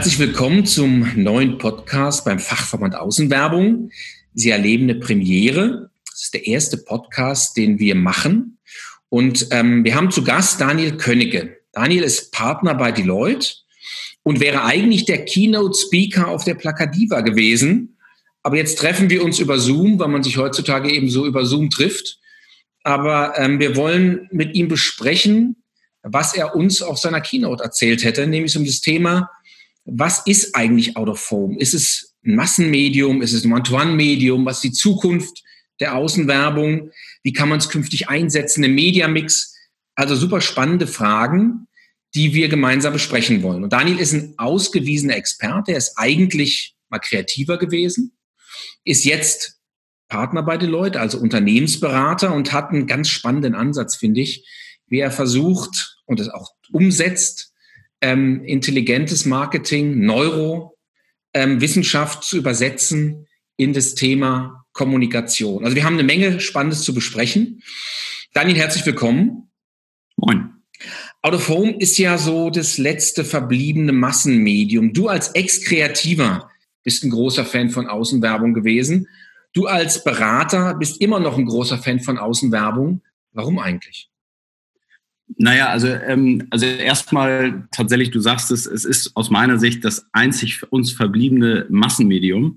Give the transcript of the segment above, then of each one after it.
Herzlich willkommen zum neuen Podcast beim Fachverband Außenwerbung. Sie erleben eine Premiere. Das ist der erste Podcast, den wir machen. Und wir haben zu Gast Daniel Könnecke. Daniel ist Partner bei Deloitte und wäre eigentlich der Keynote-Speaker auf der Plakadiva gewesen. Aber jetzt treffen wir uns über Zoom, weil man sich heutzutage eben so über Zoom trifft. Aber wir wollen mit ihm besprechen, was er uns auf seiner Keynote erzählt hätte, nämlich um das Thema: Was ist eigentlich Out of Home? Ist es ein Massenmedium? Ist es ein One-to-One-Medium? Was ist die Zukunft der Außenwerbung? Wie kann man es künftig einsetzen im Mediamix? Also super spannende Fragen, die wir gemeinsam besprechen wollen. Und Daniel ist ein ausgewiesener Experte. Er ist eigentlich mal kreativer gewesen, ist jetzt Partner bei Deloitte, also Unternehmensberater, und hat einen ganz spannenden Ansatz, finde ich, wie er versucht und es auch umsetzt, intelligentes Marketing, Wissenschaft zu übersetzen in das Thema Kommunikation. Also wir haben eine Menge Spannendes zu besprechen. Daniel, herzlich willkommen. Moin. Out of Home ist ja so das letzte verbliebene Massenmedium. Du als Ex-Kreativer bist ein großer Fan von Außenwerbung gewesen. Du als Berater bist immer noch ein großer Fan von Außenwerbung. Warum eigentlich? Naja, also erstmal tatsächlich, du sagst es ist aus meiner Sicht das einzig uns verbliebene Massenmedium,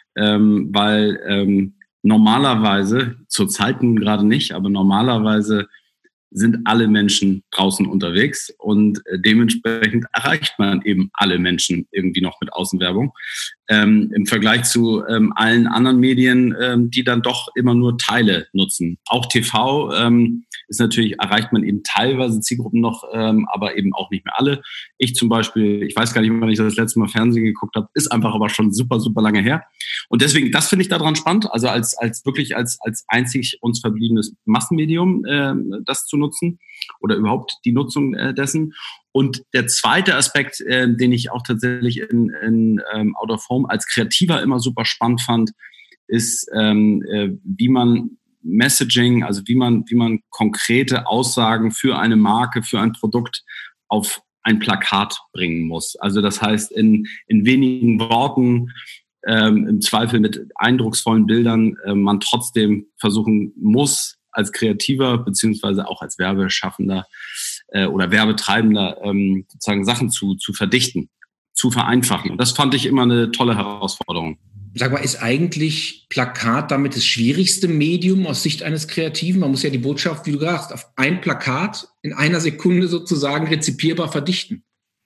weil normalerweise, zurzeit nun gerade nicht, aber normalerweise sind alle Menschen draußen unterwegs und dementsprechend erreicht man eben alle Menschen irgendwie noch mit Außenwerbung. Im Vergleich zu allen anderen Medien, die dann doch immer nur Teile nutzen. Auch TV ist natürlich, erreicht man eben teilweise Zielgruppen noch, aber eben auch nicht mehr alle. Ich zum Beispiel, ich weiß gar nicht, wann ich das letzte Mal Fernsehen geguckt habe, ist einfach aber schon super, super lange her. Und deswegen, das finde ich daran spannend, also als einzig uns verbliebenes Massenmedium das zu nutzen oder überhaupt die Nutzung dessen. Und der zweite Aspekt, den ich auch tatsächlich in Out of Home als Kreativer immer super spannend fand, ist, wie man Messaging, also wie man konkrete Aussagen für eine Marke, für ein Produkt auf ein Plakat bringen muss. Also das heißt, in wenigen Worten, im Zweifel mit eindrucksvollen Bildern, man trotzdem versuchen muss, als Kreativer beziehungsweise auch als Werbeschaffender oder Werbetreibender sozusagen Sachen zu verdichten, zu vereinfachen. Und das fand ich immer eine tolle Herausforderung. Sag mal, ist eigentlich Plakat damit das schwierigste Medium aus Sicht eines Kreativen? Man muss ja die Botschaft, wie du gesagt hast, auf ein Plakat in einer Sekunde sozusagen rezipierbar verdichten.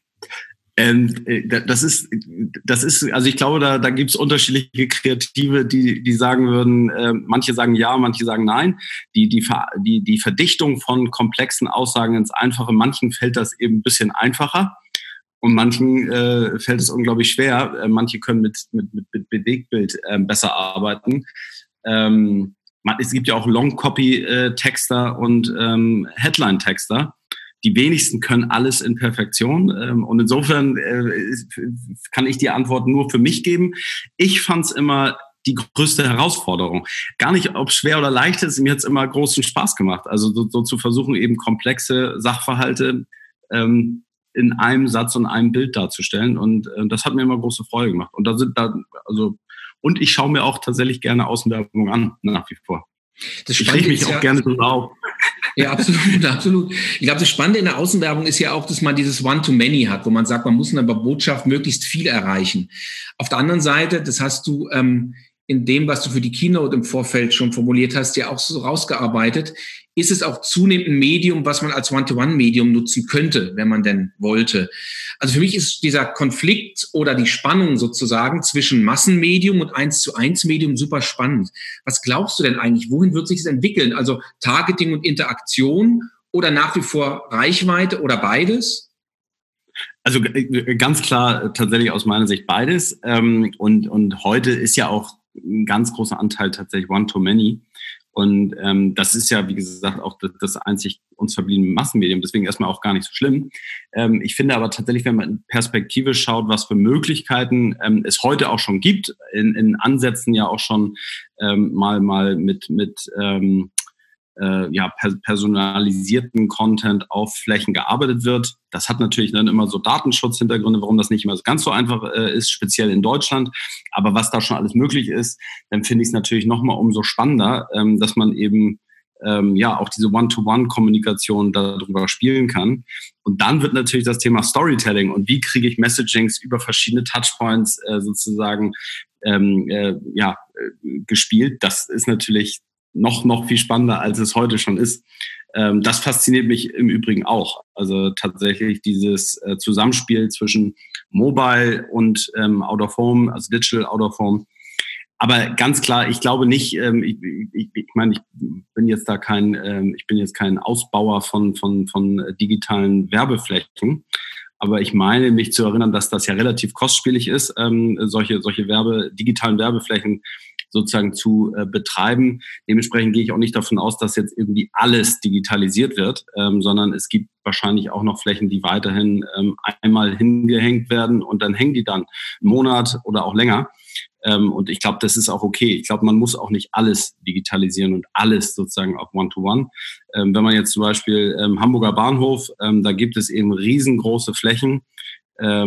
Das ist, also ich glaube, da gibt es unterschiedliche Kreative, die sagen würden, manche sagen ja, manche sagen nein. Die Verdichtung von komplexen Aussagen ins Einfache, manchen fällt das eben ein bisschen einfacher. Und manchen fällt es unglaublich schwer. Manche können mit Bewegtbild besser arbeiten. Es gibt ja auch Long-Copy-Texter und Headline-Texter. Die wenigsten können alles in Perfektion. Und insofern kann ich die Antwort nur für mich geben. Ich fand es immer die größte Herausforderung. Gar nicht, ob es schwer oder leicht ist. Mir hat es immer großen Spaß gemacht. Also so zu versuchen, eben komplexe Sachverhalte in einem Satz und einem Bild darzustellen. Und das hat mir immer große Freude gemacht. Und und ich schaue mir auch tatsächlich gerne Außenwerbung an, nach wie vor. Ich reg mich auch gerne so auf. Ja, absolut, absolut. Ich glaube, das Spannende in der Außenwerbung ist ja auch, dass man dieses One-to-Many hat, wo man sagt, man muss in der Botschaft möglichst viel erreichen. Auf der anderen Seite, das hast du in dem, was du für die Keynote im Vorfeld schon formuliert hast, ja auch so rausgearbeitet, ist es auch zunehmend ein Medium, was man als One-to-One-Medium nutzen könnte, wenn man denn wollte. Also für mich ist dieser Konflikt oder die Spannung sozusagen zwischen Massenmedium und 1:1-Medium super spannend. Was glaubst du denn eigentlich? Wohin wird sich das entwickeln? Also Targeting und Interaktion oder nach wie vor Reichweite oder beides? Also ganz klar tatsächlich aus meiner Sicht beides. Und heute ist ja auch ein ganz großer Anteil tatsächlich One-to-Many. Und das ist ja, wie gesagt, auch das einzig uns verbliebene Massenmedium, deswegen erstmal auch gar nicht so schlimm. Ich finde aber tatsächlich, wenn man in Perspektive schaut, was für Möglichkeiten es heute auch schon gibt, in Ansätzen ja auch schon mal mit personalisierten Content auf Flächen gearbeitet wird. Das hat natürlich dann immer so Datenschutzhintergründe, warum das nicht immer ganz so einfach ist, speziell in Deutschland. Aber was da schon alles möglich ist, dann finde ich es natürlich nochmal umso spannender, dass man eben auch diese One-to-One-Kommunikation darüber spielen kann. Und dann wird natürlich das Thema Storytelling und wie kriege ich Messagings über verschiedene Touchpoints sozusagen gespielt. Das ist natürlich noch viel spannender, als es heute schon ist. Das fasziniert mich im Übrigen auch. Also tatsächlich dieses Zusammenspiel zwischen Mobile und Out of Home, also Digital Out of Home. Aber ganz klar, ich glaube nicht, ich meine, ich bin jetzt kein Ausbauer von digitalen Werbeflächen. Aber ich meine, mich zu erinnern, dass das ja relativ kostspielig ist, solche digitalen Werbeflächen sozusagen zu betreiben. Dementsprechend gehe ich auch nicht davon aus, dass jetzt irgendwie alles digitalisiert wird, sondern es gibt wahrscheinlich auch noch Flächen, die weiterhin einmal hingehängt werden und dann hängen die dann einen Monat oder auch länger. Und ich glaube, das ist auch okay. Ich glaube, man muss auch nicht alles digitalisieren und alles sozusagen auf One-to-One. Wenn man jetzt zum Beispiel Hamburger Bahnhof, da gibt es eben riesengroße Flächen, da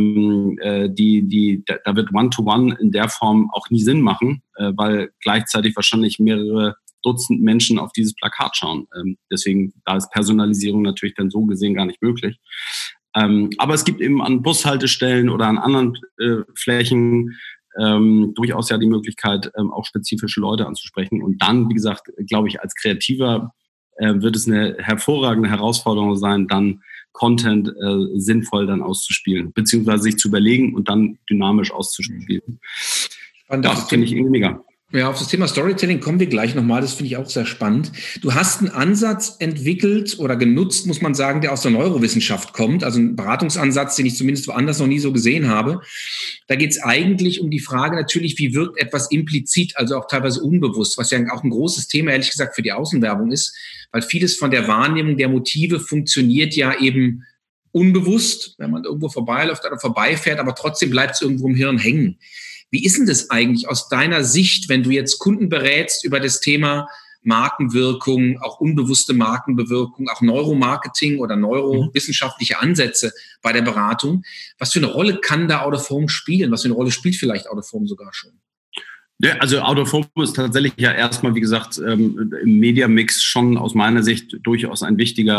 wird One-to-One in der Form auch nie Sinn machen, weil gleichzeitig wahrscheinlich mehrere Dutzend Menschen auf dieses Plakat schauen. Deswegen, da ist Personalisierung natürlich dann so gesehen gar nicht möglich. Aber es gibt eben an Bushaltestellen oder an anderen Flächen durchaus ja die Möglichkeit, auch spezifische Leute anzusprechen. Und dann, wie gesagt, glaube ich, als Kreativer wird es eine hervorragende Herausforderung sein, dann Content sinnvoll dann auszuspielen, beziehungsweise sich zu überlegen und dann dynamisch auszuspielen. Das finde ich irgendwie mega. Ja, auf das Thema Storytelling kommen wir gleich nochmal. Das finde ich auch sehr spannend. Du hast einen Ansatz entwickelt oder genutzt, muss man sagen, der aus der Neurowissenschaft kommt. Also ein Beratungsansatz, den ich zumindest woanders noch nie so gesehen habe. Da geht es eigentlich um die Frage natürlich, wie wirkt etwas implizit, also auch teilweise unbewusst, was ja auch ein großes Thema, ehrlich gesagt, für die Außenwerbung ist, weil vieles von der Wahrnehmung der Motive funktioniert ja eben unbewusst, wenn man irgendwo vorbeiläuft oder vorbeifährt, aber trotzdem bleibt es irgendwo im Hirn hängen. Wie ist denn das eigentlich aus deiner Sicht, wenn du jetzt Kunden berätst über das Thema Markenwirkung, auch unbewusste Markenbewirkung, auch Neuromarketing oder neurowissenschaftliche Ansätze bei der Beratung? Was für eine Rolle kann da Out of Home spielen? Was für eine Rolle spielt vielleicht Out of Home sogar schon? Ja, also Out of Home ist tatsächlich ja erstmal, wie gesagt, im Media-Mix schon aus meiner Sicht durchaus ein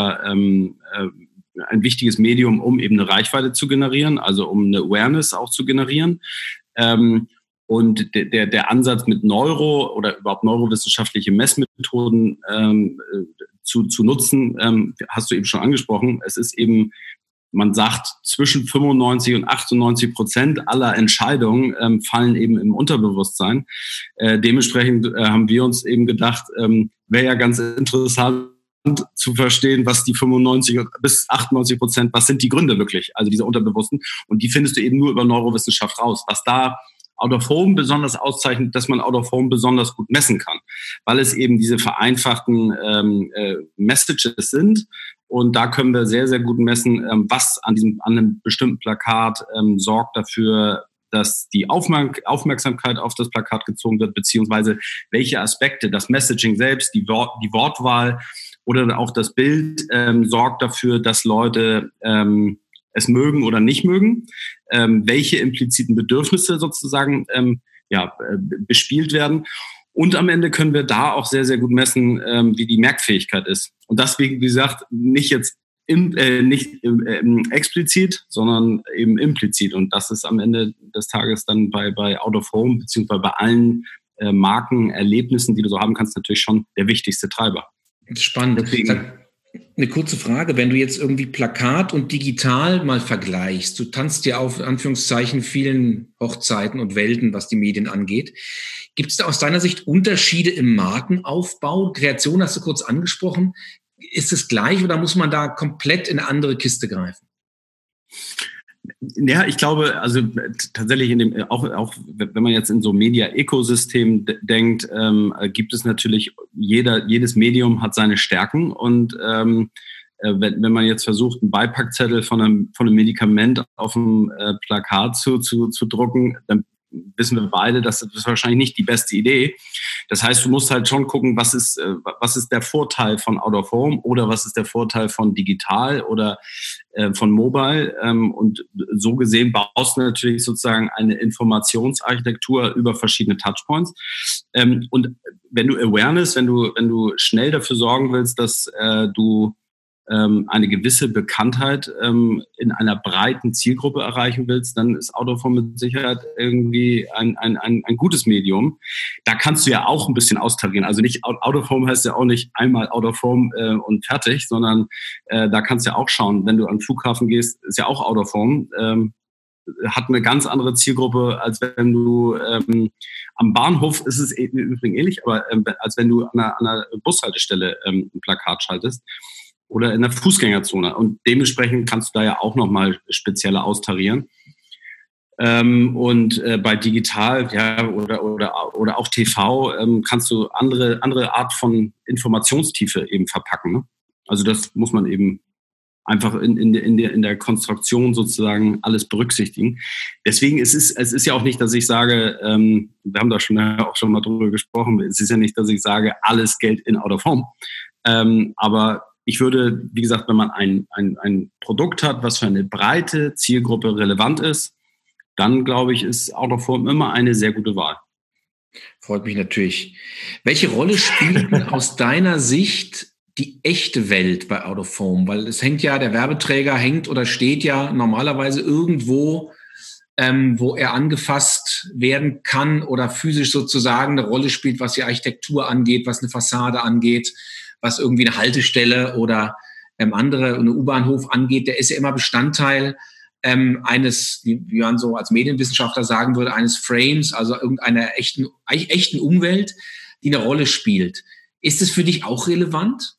wichtiges Medium, um eben eine Reichweite zu generieren, also um eine Awareness auch zu generieren. Und der Ansatz mit Neuro oder überhaupt neurowissenschaftliche Messmethoden zu nutzen, hast du eben schon angesprochen. Es ist eben, man sagt, zwischen 95 und 98% aller Entscheidungen fallen eben im Unterbewusstsein. Dementsprechend haben wir uns eben gedacht, wäre ja ganz interessant zu verstehen, was die 95 bis 98%, was sind die Gründe wirklich, also diese Unterbewussten. Und die findest du eben nur über Neurowissenschaft raus. Was da Out of Home besonders auszeichnet, dass man Out of Home besonders gut messen kann, weil es eben diese vereinfachten Messages sind. Und da können wir sehr, sehr gut messen, was an einem bestimmten Plakat sorgt dafür, dass die Aufmerksamkeit auf das Plakat gezogen wird, beziehungsweise welche Aspekte, das Messaging selbst, die Wortwahl oder auch das Bild sorgt dafür, dass Leute es mögen oder nicht mögen, welche impliziten Bedürfnisse sozusagen bespielt werden. Und am Ende können wir da auch sehr, sehr gut messen, wie die Merkfähigkeit ist. Und deswegen, wie gesagt, nicht jetzt explizit, sondern eben implizit. Und das ist am Ende des Tages dann bei Out of Home, beziehungsweise bei allen Markenerlebnissen, die du so haben kannst, natürlich schon der wichtigste Treiber. Spannend. Deswegen, eine kurze Frage, wenn du jetzt irgendwie Plakat und digital mal vergleichst, du tanzt ja auf Anführungszeichen vielen Hochzeiten und Welten, was die Medien angeht. Gibt es da aus deiner Sicht Unterschiede im Markenaufbau? Kreation hast du kurz angesprochen. Ist es gleich oder muss man da komplett in eine andere Kiste greifen? Ja, ich glaube, also tatsächlich auch wenn man jetzt in so Media-Ökosystem denkt, gibt es natürlich, jedes Medium hat seine Stärken und wenn man jetzt versucht, einen Beipackzettel von einem Medikament auf dem Plakat zu drucken, dann wissen wir beide, das ist wahrscheinlich nicht die beste Idee. Das heißt, du musst halt schon gucken, was ist der Vorteil von Out of Home oder was ist der Vorteil von digital oder von Mobile. Und so gesehen baust du natürlich sozusagen eine Informationsarchitektur über verschiedene Touchpoints. Und wenn du Awareness, wenn du schnell dafür sorgen willst, dass du eine gewisse Bekanntheit in einer breiten Zielgruppe erreichen willst, dann ist Out of Home mit Sicherheit irgendwie ein gutes Medium. Da kannst du ja auch ein bisschen austarieren. Also nicht Out of Home heißt ja auch nicht einmal Out of Home und fertig, sondern da kannst du ja auch schauen, wenn du an den Flughafen gehst, ist ja auch Out of Home. Hat eine ganz andere Zielgruppe, als wenn du am Bahnhof ist es übrigens ähnlich, aber als wenn du an einer Bushaltestelle ein Plakat schaltest oder in der Fußgängerzone. Und dementsprechend kannst du da ja auch nochmal spezielle austarieren. Und bei digital, ja, oder auch TV kannst du andere Art von Informationstiefe eben verpacken. Ne? Also das muss man eben einfach in der Konstruktion sozusagen alles berücksichtigen. Deswegen es ist ja auch nicht, dass ich sage, wir haben da auch schon mal drüber gesprochen, es ist ja nicht, dass ich sage, alles Geld in Out of Home. Aber ich würde, wie gesagt, wenn man ein Produkt hat, was für eine breite Zielgruppe relevant ist, dann glaube ich, ist Out of Home immer eine sehr gute Wahl. Freut mich natürlich. Welche Rolle spielt aus deiner Sicht die echte Welt bei Out of Home? Weil es hängt ja, der Werbeträger hängt oder steht ja normalerweise irgendwo, wo er angefasst werden kann oder physisch sozusagen eine Rolle spielt, was die Architektur angeht, was eine Fassade angeht, was irgendwie eine Haltestelle oder eine U-Bahnhof angeht. Der ist ja immer Bestandteil eines, wie man so als Medienwissenschaftler sagen würde, eines Frames, also irgendeiner echten Umwelt, die eine Rolle spielt. Ist es für dich auch relevant?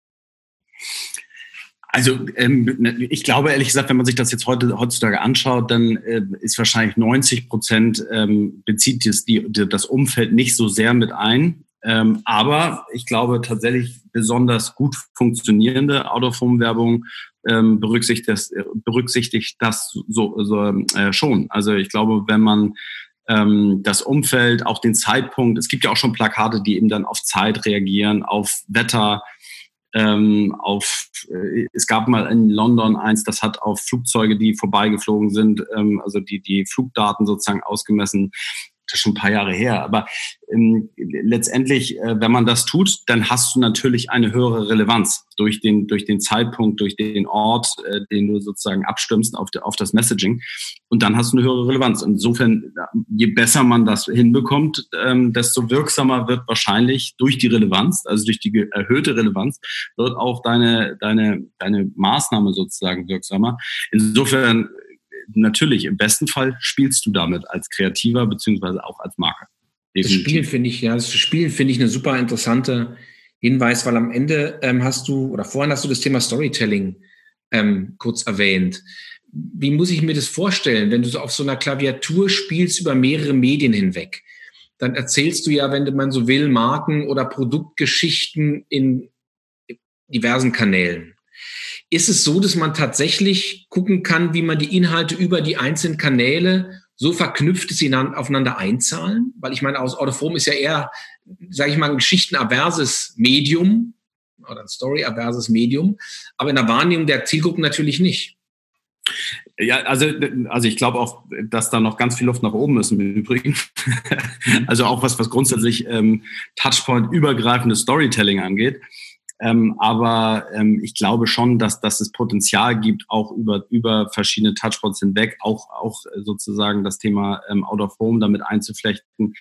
Also ich glaube, ehrlich gesagt, wenn man sich das jetzt heutzutage anschaut, dann ist wahrscheinlich 90% bezieht das Umfeld nicht so sehr mit ein. Aber ich glaube tatsächlich besonders gut funktionierende Out-of-Home-Werbung berücksichtigt das schon. Also ich glaube, wenn man das Umfeld, auch den Zeitpunkt, es gibt ja auch schon Plakate, die eben dann auf Zeit reagieren, auf Wetter, es gab mal in London eins, das hat auf Flugzeuge, die vorbeigeflogen sind, also die Flugdaten sozusagen ausgemessen. Das ist schon ein paar Jahre her. Aber letztendlich, wenn man das tut, dann hast du natürlich eine höhere Relevanz durch den Zeitpunkt, durch den Ort, den du sozusagen abstimmst auf das Messaging. Und dann hast du eine höhere Relevanz. Insofern, je besser man das hinbekommt, desto wirksamer wird wahrscheinlich durch die Relevanz, also durch die erhöhte Relevanz, wird auch deine Maßnahme sozusagen wirksamer. Insofern, natürlich, im besten Fall spielst du damit als Kreativer beziehungsweise auch als Marke. Das Spiel finde ich eine super interessante Hinweis, weil am Ende vorhin hast du das Thema Storytelling kurz erwähnt. Wie muss ich mir das vorstellen, wenn du so auf so einer Klaviatur spielst über mehrere Medien hinweg? Dann erzählst du ja, wenn man so will, Marken- oder Produktgeschichten in diversen Kanälen. Ist es so, dass man tatsächlich gucken kann, wie man die Inhalte über die einzelnen Kanäle so verknüpft, dass sie aufeinander einzahlen? Weil ich meine, aus Out of Home ist ja eher, sage ich mal, ein geschichtenaverses Medium oder ein storyaverses Medium, aber in der Wahrnehmung der Zielgruppen natürlich nicht. Ja, also ich glaube auch, dass da noch ganz viel Luft nach oben ist im Übrigen. Also auch was grundsätzlich Touchpoint-übergreifendes Storytelling angeht. Aber ich glaube schon, dass es Potenzial gibt, auch über verschiedene Touchpoints hinweg, auch sozusagen das Thema Out of Home damit einzuflechten,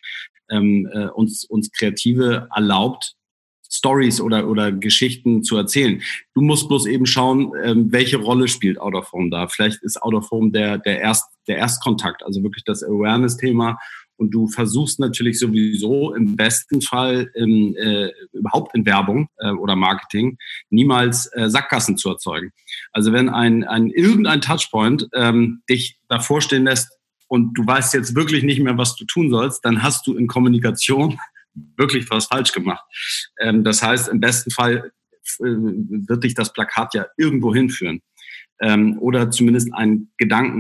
uns Kreative erlaubt, Stories oder Geschichten zu erzählen. Du musst bloß eben schauen, welche Rolle spielt Out of Home da. Vielleicht ist Out of Home der Erstkontakt, also wirklich das Awareness-Thema. Und du versuchst natürlich sowieso im besten Fall überhaupt in Werbung oder Marketing niemals Sackgassen zu erzeugen. Also wenn irgendein Touchpoint dich davor stehen lässt und du weißt jetzt wirklich nicht mehr, was du tun sollst, dann hast du in Kommunikation wirklich was falsch gemacht. Das heißt, im besten Fall wird dich das Plakat ja irgendwo hinführen oder zumindest einen Gedanken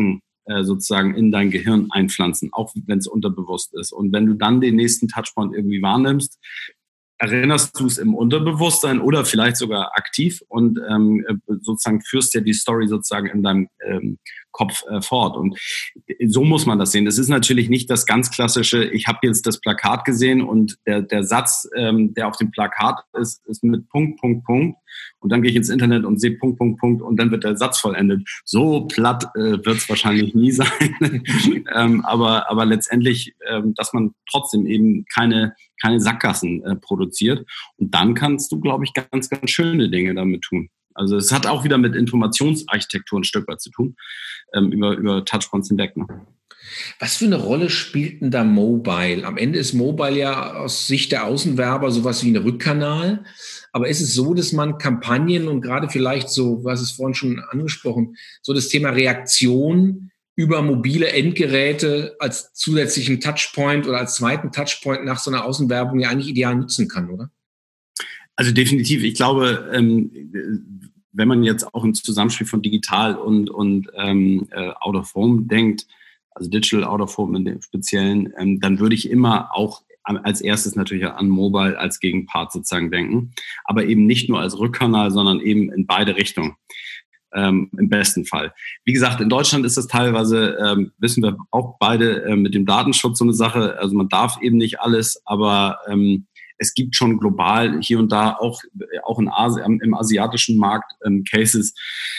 sozusagen in dein Gehirn einpflanzen, auch wenn es unterbewusst ist. Und wenn du dann den nächsten Touchpoint irgendwie wahrnimmst, erinnerst du es im Unterbewusstsein oder vielleicht sogar aktiv und sozusagen führst ja die Story sozusagen in deinem Kopf fort. Und so muss man das sehen. Das ist natürlich nicht das ganz klassische, ich habe jetzt das Plakat gesehen und der Satz, der auf dem Plakat ist mit Punkt, Punkt, Punkt. Und dann gehe ich ins Internet und sehe Punkt, Punkt, Punkt und dann wird der Satz vollendet. So platt wird es wahrscheinlich nie sein. Aber letztendlich, dass man trotzdem eben keine Sackgassen produziert. Und dann kannst du, glaube ich, ganz, ganz schöne Dinge damit tun. Also es hat auch wieder mit Informationsarchitektur ein Stück weit zu tun, über Touchpoints hinweg. Ne? Was für eine Rolle spielt denn da Mobile? Am Ende ist Mobile ja aus Sicht der Außenwerber sowas wie ein Rückkanal. Aber ist es so, dass man Kampagnen und gerade vielleicht so, was ist vorhin schon angesprochen, so das Thema Reaktion über mobile Endgeräte als zusätzlichen Touchpoint oder als zweiten Touchpoint nach so einer Außenwerbung ja eigentlich ideal nutzen kann, oder? Also definitiv. Ich glaube, wenn man jetzt auch im Zusammenspiel von digital und Out of Home denkt, also Digital Out of Home in dem Speziellen, dann würde ich immer auch als erstes natürlich an Mobile als Gegenpart sozusagen denken, aber eben nicht nur als Rückkanal, sondern eben in beide Richtungen. Im besten Fall. Wie gesagt, in Deutschland ist das teilweise, wissen wir auch beide, mit dem Datenschutz so eine Sache. Also man darf eben nicht alles, aber es gibt schon global hier und da auch in Asien, im asiatischen Markt Cases,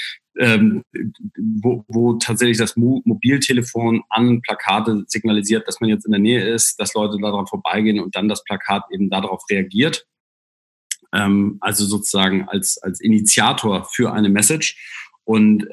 wo tatsächlich das Mobiltelefon an Plakate signalisiert, dass man jetzt in der Nähe ist, dass Leute daran vorbeigehen und dann das Plakat eben darauf reagiert. Also sozusagen als Initiator für eine Message. Und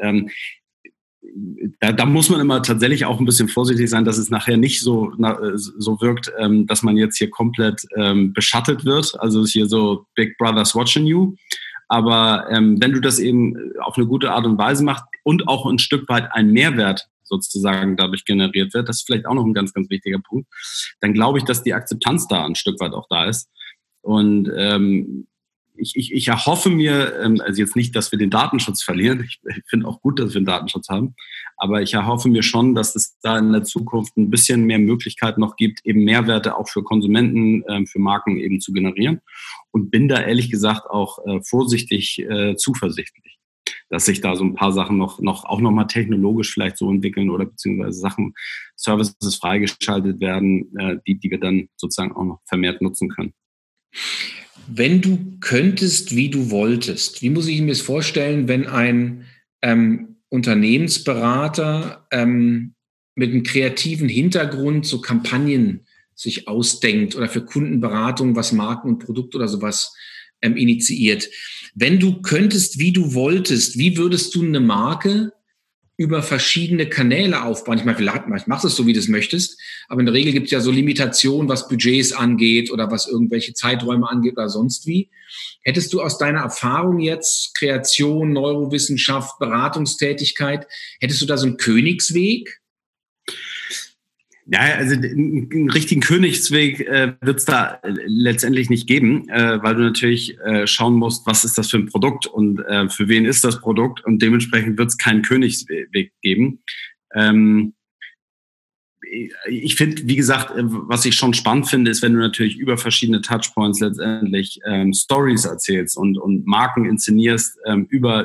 da muss man immer tatsächlich auch ein bisschen vorsichtig sein, dass es nachher nicht so wirkt, dass man jetzt hier komplett beschattet wird. Also hier so Big Brother's watching you. Aber wenn du das eben auf eine gute Art und Weise machst und auch ein Stück weit ein Mehrwert sozusagen dadurch generiert wird, das ist vielleicht auch noch ein ganz, ganz wichtiger Punkt, dann glaube ich, dass die Akzeptanz da ein Stück weit auch da ist. Und ich erhoffe mir, also jetzt nicht, dass wir den Datenschutz verlieren. Ich finde auch gut, dass wir einen Datenschutz haben. Aber ich erhoffe mir schon, dass es da in der Zukunft ein bisschen mehr Möglichkeiten noch gibt, eben Mehrwerte auch für Konsumenten, für Marken eben zu generieren. Und bin da ehrlich gesagt auch vorsichtig zuversichtlich, dass sich da so ein paar Sachen noch mal technologisch vielleicht so entwickeln oder beziehungsweise Services freigeschaltet werden, die wir dann sozusagen auch noch vermehrt nutzen können. Wenn du könntest, wie du wolltest, wie muss ich mir das vorstellen, wenn ein Unternehmensberater mit einem kreativen Hintergrund so Kampagnen sich ausdenkt oder für Kundenberatung was Marken und Produkt oder sowas initiiert? Wenn du könntest, wie du wolltest, wie würdest du eine Marke über verschiedene Kanäle aufbauen? Ich meine, vielleicht machst du es so, wie du es möchtest, aber in der Regel gibt es ja so Limitationen, was Budgets angeht oder was irgendwelche Zeiträume angeht oder sonst wie. Hättest du aus deiner Erfahrung jetzt, Kreation, Neurowissenschaft, Beratungstätigkeit, hättest du da so einen Königsweg? Ja, also einen richtigen Königsweg wird es da letztendlich nicht geben, weil du natürlich schauen musst, was ist das für ein Produkt und für wen ist das Produkt und dementsprechend wird es keinen Königsweg geben. Ich finde, wie gesagt, was ich schon spannend finde, ist, wenn du natürlich über verschiedene Touchpoints letztendlich Stories erzählst und Marken inszenierst über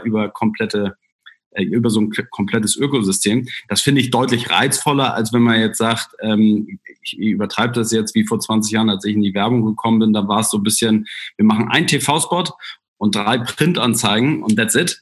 so ein komplettes Ökosystem. Das finde ich deutlich reizvoller, als wenn man jetzt sagt, ich übertreibe das jetzt wie vor 20 Jahren, als ich in die Werbung gekommen bin, da war es so ein bisschen, wir machen einen TV-Spot und 3 Printanzeigen und that's it.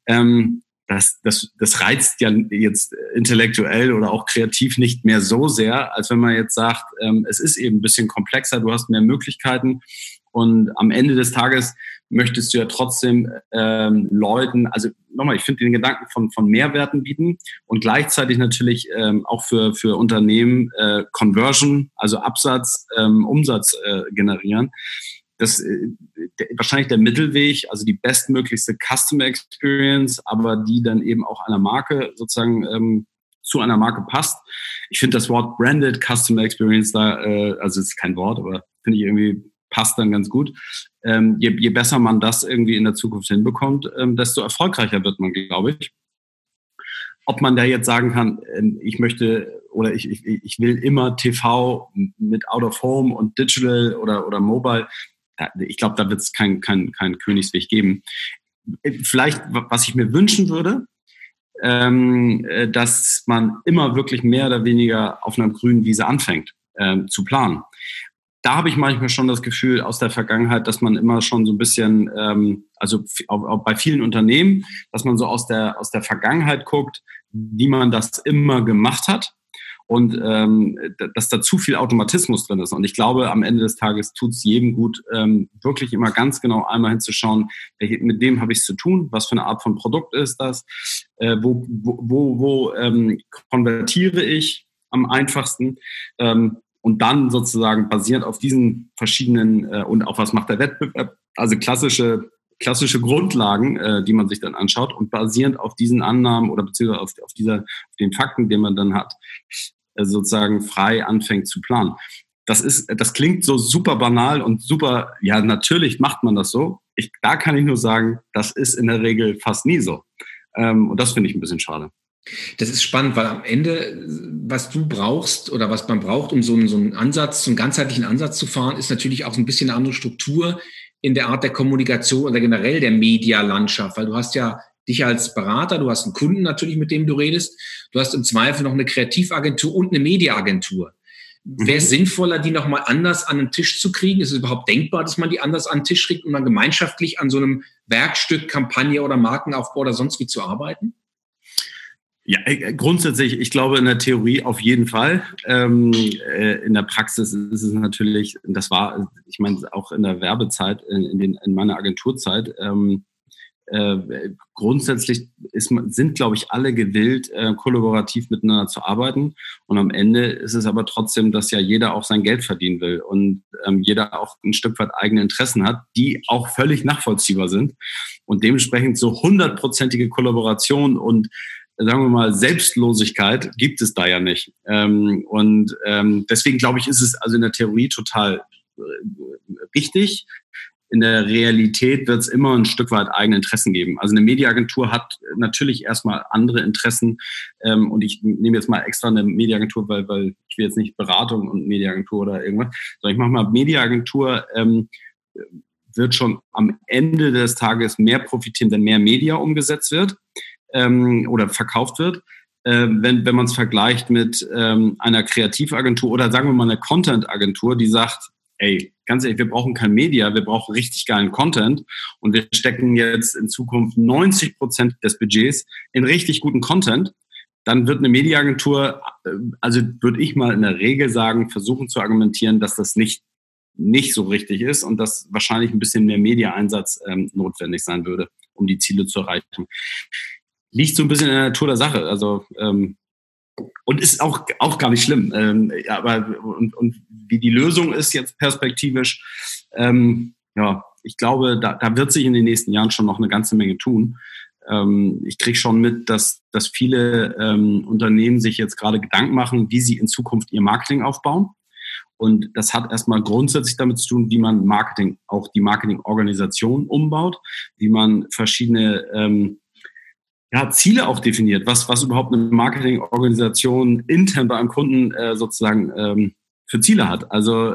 Das reizt ja jetzt intellektuell oder auch kreativ nicht mehr so sehr, als wenn man jetzt sagt, es ist eben ein bisschen komplexer, du hast mehr Möglichkeiten und am Ende des Tages möchtest du ja trotzdem Leuten, also nochmal, ich finde den Gedanken von Mehrwerten bieten und gleichzeitig natürlich auch für Unternehmen Conversion, also Absatz, Umsatz generieren. Das wahrscheinlich der Mittelweg, also die bestmöglichste Customer Experience, aber die dann eben auch einer Marke sozusagen zu einer Marke passt. Ich finde das Wort Branded Customer Experience da, also es ist kein Wort, aber finde ich irgendwie passt dann ganz gut. Je besser man das irgendwie in der Zukunft hinbekommt, desto erfolgreicher wird man, glaube ich. ob man da jetzt sagen kann, ich möchte oder ich will immer TV mit Out of Home und Digital oder Mobile. Ich glaube, da wird es kein Königsweg geben. Vielleicht, was ich mir wünschen würde, dass man immer wirklich mehr oder weniger auf einer grünen Wiese anfängt zu planen. Da habe ich manchmal schon das Gefühl aus der Vergangenheit, dass man immer schon so ein bisschen, also auch bei vielen Unternehmen, dass man so aus der Vergangenheit guckt, wie man das immer gemacht hat und dass da zu viel Automatismus drin ist. Und ich glaube, am Ende des Tages tut es jedem gut, wirklich immer ganz genau einmal hinzuschauen, mit wem habe ich es zu tun, was für eine Art von Produkt ist das, wo konvertiere ich am einfachsten, und dann sozusagen basierend auf diesen verschiedenen und auch was macht der Wettbewerb, also klassische Grundlagen, die man sich dann anschaut und basierend auf diesen Annahmen oder beziehungsweise auf den Fakten, den man dann hat, sozusagen frei anfängt zu planen. Das klingt so super banal und super, ja, natürlich macht man das so. Da kann ich nur sagen, das ist in der Regel fast nie so. Und das finde ich ein bisschen schade. Das ist spannend, weil am Ende, was du brauchst oder was man braucht, um so einen Ansatz, so einen ganzheitlichen Ansatz zu fahren, ist natürlich auch so ein bisschen eine andere Struktur in der Art der Kommunikation oder generell der Medialandschaft, weil du hast ja dich als Berater, du hast einen Kunden natürlich, mit dem du redest, du hast im Zweifel noch eine Kreativagentur und eine Mediaagentur. Wäre es sinnvoller, die nochmal anders an den Tisch zu kriegen? Ist es überhaupt denkbar, dass man die anders an den Tisch kriegt und dann gemeinschaftlich an so einem Werkstück, Kampagne oder Markenaufbau oder sonst wie zu arbeiten? Ja, grundsätzlich, ich glaube in der Theorie auf jeden Fall. In der Praxis ist es natürlich, das war, ich meine, auch in der Werbezeit, in meiner Agenturzeit, grundsätzlich sind, glaube ich, alle gewillt, kollaborativ miteinander zu arbeiten. Und am Ende ist es aber trotzdem, dass ja jeder auch sein Geld verdienen will und jeder auch ein Stück weit eigene Interessen hat, die auch völlig nachvollziehbar sind. Und dementsprechend so 100%ige Kollaboration und sagen wir mal, Selbstlosigkeit gibt es da ja nicht. Deswegen glaube ich, ist es also in der Theorie total richtig. In der Realität wird es immer ein Stück weit eigene Interessen geben. Also eine Mediaagentur hat natürlich erstmal andere Interessen. Und ich nehme jetzt mal extra eine Mediaagentur, weil ich will jetzt nicht Beratung und Mediaagentur oder irgendwas, sondern ich mache mal Mediaagentur, wird schon am Ende des Tages mehr profitieren, wenn mehr Media umgesetzt wird. Oder verkauft wird, wenn man es vergleicht mit einer Kreativagentur oder sagen wir mal eine Content-Agentur, die sagt, ey, ganz ehrlich, wir brauchen kein Media, wir brauchen richtig geilen Content und wir stecken jetzt in Zukunft 90% des Budgets in richtig guten Content, dann wird eine Mediaagentur, also würde ich mal in der Regel sagen, versuchen zu argumentieren, dass das nicht so richtig ist und dass wahrscheinlich ein bisschen mehr Media-Einsatz notwendig sein würde, um die Ziele zu erreichen. Liegt so ein bisschen in der Natur der Sache, also und ist auch gar nicht schlimm. Aber wie die Lösung ist jetzt perspektivisch, ja, ich glaube, da wird sich in den nächsten Jahren schon noch eine ganze Menge tun. Ich kriege schon mit, dass viele Unternehmen sich jetzt gerade Gedanken machen, wie sie in Zukunft ihr Marketing aufbauen. Und das hat erstmal grundsätzlich damit zu tun, wie man auch die Marketingorganisation umbaut, wie man verschiedene Ziele auch definiert, was überhaupt eine Marketingorganisation intern bei einem Kunden sozusagen für Ziele hat. Also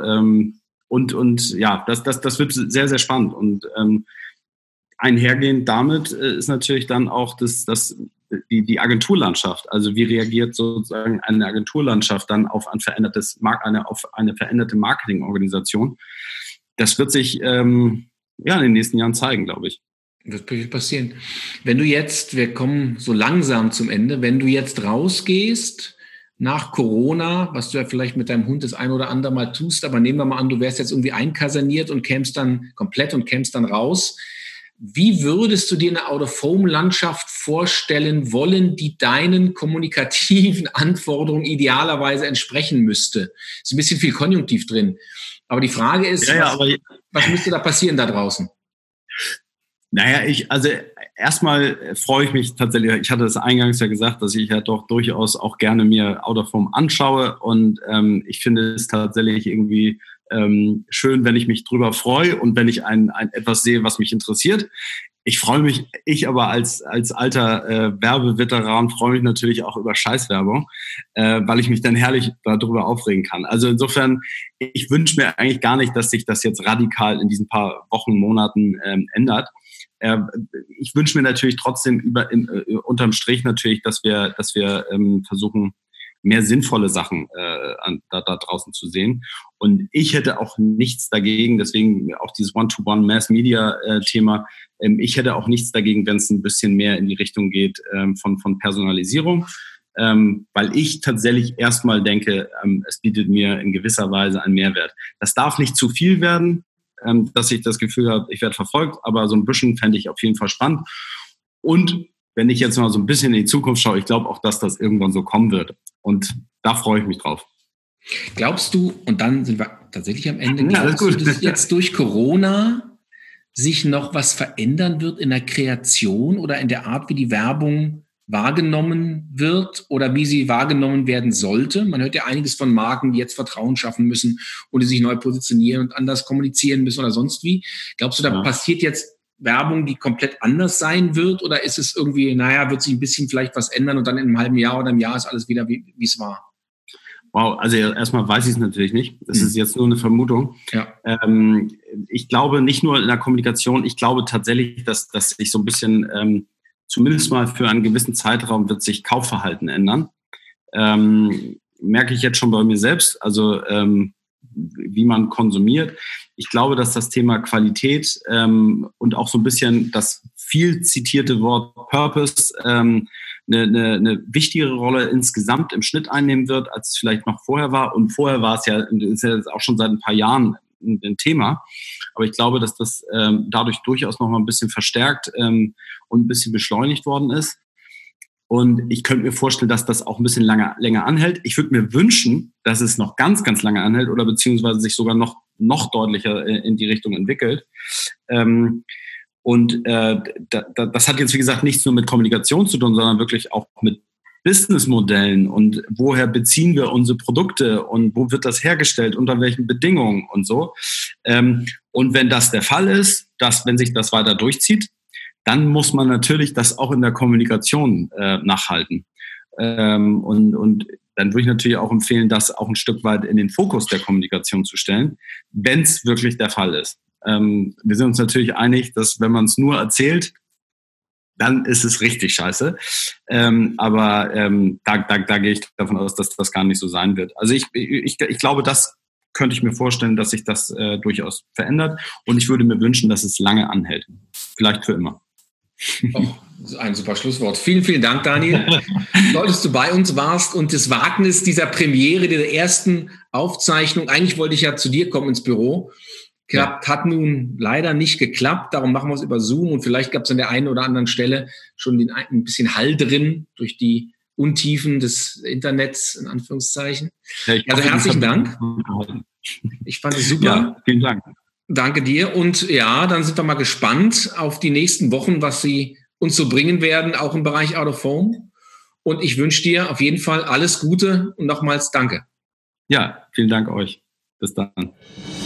das wird sehr, sehr spannend. Und einhergehend damit ist natürlich dann auch die Agenturlandschaft. Also wie reagiert sozusagen eine Agenturlandschaft dann auf eine veränderte Marketingorganisation? Das wird sich in den nächsten Jahren zeigen, glaube ich. Das wird passieren. Wir kommen so langsam zum Ende, wenn du jetzt rausgehst nach Corona, was du ja vielleicht mit deinem Hund das ein oder andere Mal tust, aber nehmen wir mal an, du wärst jetzt irgendwie einkaserniert und kämst dann raus. Wie würdest du dir eine Out-of-Home-Landschaft vorstellen wollen, die deinen kommunikativen Anforderungen idealerweise entsprechen müsste? Ist ein bisschen viel Konjunktiv drin. Aber die Frage ist, was müsste da passieren da draußen? Naja, erstmal freue ich mich tatsächlich, ich hatte es eingangs ja gesagt, dass ich ja doch durchaus auch gerne mir Out of Home anschaue und ich finde es tatsächlich irgendwie schön, wenn ich mich drüber freue und wenn ich ein etwas sehe, was mich interessiert. Ich freue mich, aber als alter Werbeveteran freue mich natürlich auch über Scheißwerbung, weil ich mich dann herrlich darüber aufregen kann. Also insofern, ich wünsche mir eigentlich gar nicht, dass sich das jetzt radikal in diesen paar Wochen, Monaten ändert. Ich wünsche mir natürlich trotzdem unterm Strich natürlich, dass wir versuchen, mehr sinnvolle Sachen da draußen zu sehen. Und ich hätte auch nichts dagegen, deswegen auch dieses One-to-One-Mass-Media-Thema, ich hätte auch nichts dagegen, wenn es ein bisschen mehr in die Richtung geht von Personalisierung, weil ich tatsächlich erstmal denke, es bietet mir in gewisser Weise einen Mehrwert. Das darf nicht zu viel werden, dass ich das Gefühl habe, ich werde verfolgt, aber so ein bisschen fände ich auf jeden Fall spannend. Und wenn ich jetzt mal so ein bisschen in die Zukunft schaue, ich glaube auch, dass das irgendwann so kommen wird. Und da freue ich mich drauf. Glaubst du, und dann sind wir tatsächlich am Ende, glaubst du, dass jetzt durch Corona sich noch was verändern wird in der Kreation oder in der Art, wie die Werbung wahrgenommen wird oder wie sie wahrgenommen werden sollte? Man hört ja einiges von Marken, die jetzt Vertrauen schaffen müssen und die sich neu positionieren und anders kommunizieren müssen oder sonst wie. Glaubst du, da passiert jetzt Werbung, die komplett anders sein wird? Oder ist es irgendwie, wird sich ein bisschen vielleicht was ändern und dann in einem halben Jahr oder einem Jahr ist alles wieder, wie es war? Wow, also erstmal weiß ich es natürlich nicht. Das ist jetzt nur eine Vermutung. Ja. Ich glaube nicht nur in der Kommunikation, ich glaube tatsächlich, dass sich so ein bisschen, zumindest mal für einen gewissen Zeitraum, wird sich Kaufverhalten ändern. Merke ich jetzt schon bei mir selbst, also wie man konsumiert. Ich glaube, dass das Thema Qualität und auch so ein bisschen das viel zitierte Wort Purpose eine wichtigere Rolle insgesamt im Schnitt einnehmen wird, als es vielleicht noch vorher war. Und vorher war es ist ja auch schon seit ein paar Jahren ein Thema. Aber ich glaube, dass das dadurch durchaus noch mal ein bisschen verstärkt und ein bisschen beschleunigt worden ist. Und ich könnte mir vorstellen, dass das auch ein bisschen länger anhält. Ich würde mir wünschen, dass es noch ganz, ganz lange anhält oder beziehungsweise sich sogar noch deutlicher in die Richtung entwickelt. Das hat jetzt, wie gesagt, nichts nur mit Kommunikation zu tun, sondern wirklich auch mit Businessmodellen und woher beziehen wir unsere Produkte und wo wird das hergestellt, unter welchen Bedingungen und so. Und wenn das der Fall ist, wenn sich das weiter durchzieht, dann muss man natürlich das auch in der Kommunikation nachhalten. Und dann würde ich natürlich auch empfehlen, das auch ein Stück weit in den Fokus der Kommunikation zu stellen, wenn es wirklich der Fall ist. Wir sind uns natürlich einig, dass wenn man es nur erzählt, dann ist es richtig scheiße. Aber da gehe ich davon aus, dass das gar nicht so sein wird. Also ich glaube, das könnte ich mir vorstellen, dass sich das durchaus verändert. Und ich würde mir wünschen, dass es lange anhält. Vielleicht für immer. Oh, ein super Schlusswort. Vielen, vielen Dank, Daniel. Toll, dass du bei uns warst und das Wagnis dieser Premiere, der ersten Aufzeichnung. Eigentlich wollte ich ja zu dir kommen ins Büro. Hat nun leider nicht geklappt. Darum machen wir es über Zoom und vielleicht gab es an der einen oder anderen Stelle schon ein bisschen Hall drin durch die Untiefen des Internets, in Anführungszeichen. Also herzlichen Dank. Ich fand es super. Ja, vielen Dank. Danke dir. Und ja, dann sind wir mal gespannt auf die nächsten Wochen, was sie uns so bringen werden, auch im Bereich Out of Home. Und ich wünsche dir auf jeden Fall alles Gute und nochmals danke. Ja, vielen Dank euch. Bis dann.